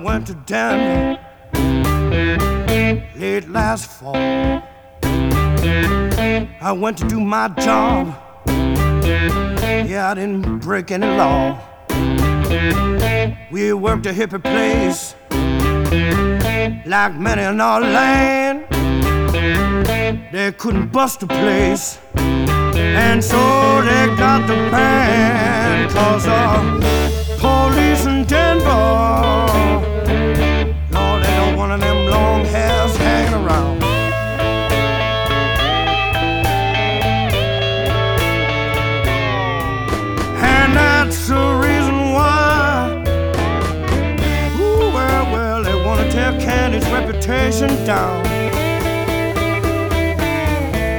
went to Denver late last fall. I went to do my job. Yeah, I didn't break any law. We worked a hippie place like many in our land. They couldn't bust the place, and so they got the ban. 'Cause police in Denver, Lord, they don't want them long hairs hanging around. And that's the reason why, ooh, well, they want to tear Candy's reputation down.